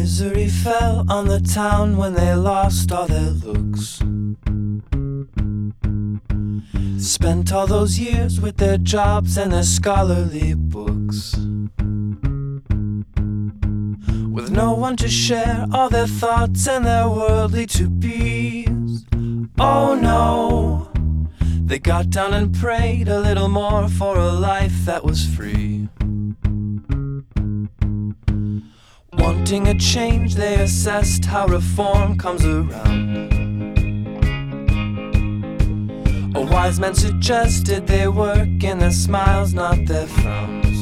Misery fell on the town when they lost all their looks. Spent all those years with their jobs and their scholarly books, with no one to share all their thoughts and their worldly to-bes. Oh no, they got down and prayed a little more for a life that was free. Wanting a change, they assessed how reform comes around. A wise man suggested they work in their smiles, not their frowns.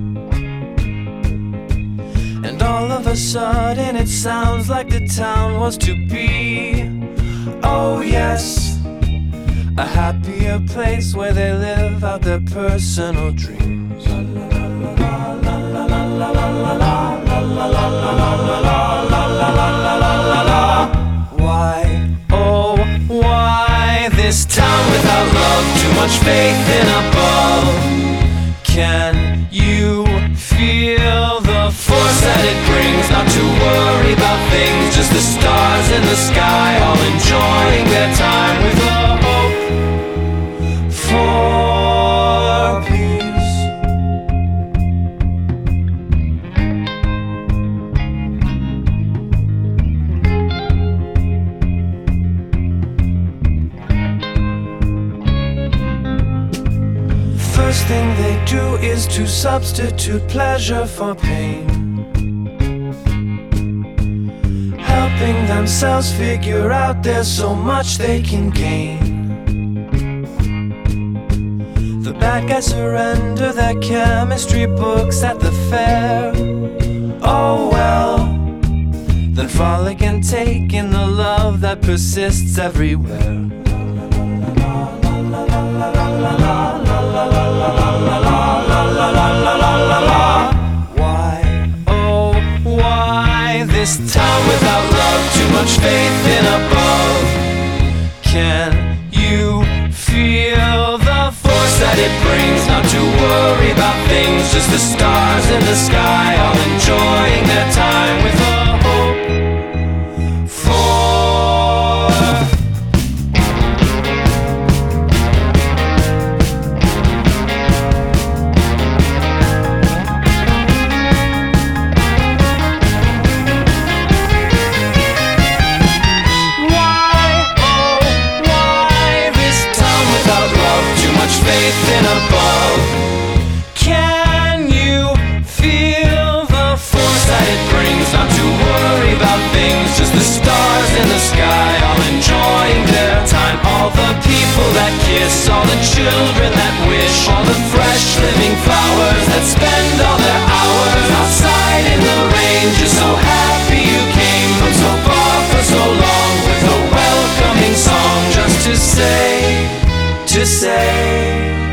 And all of a sudden it sounds like the town was to be, oh yes, a happier place where they live out their personal dreams. Why, oh why this town without love? Too much faith in above. Can you feel the force that it brings? Not to worry about things, just the stars in the sky, all enjoying their time with a hope for peace. First thing they do is to substitute pleasure for pain, helping themselves figure out there's so much they can gain. The bad guys surrender their chemistry books at the fair. Oh well, then frolic and take in the love that persists everywhere. Why, oh why this town without love? Too much faith in above. Can you feel the force that it brings? Not to worry about things, just the stars in the sky, all enjoying their time with a hope for. Faith in above. Can you feel the force that it brings? Not to worry about things, just the stars in the sky, all enjoying their time. All the people that kiss, all the children that wish, all the fresh living flowers that spend all their hours outside in the rain. Just so happy you came from so far for so long, with a welcoming song just to say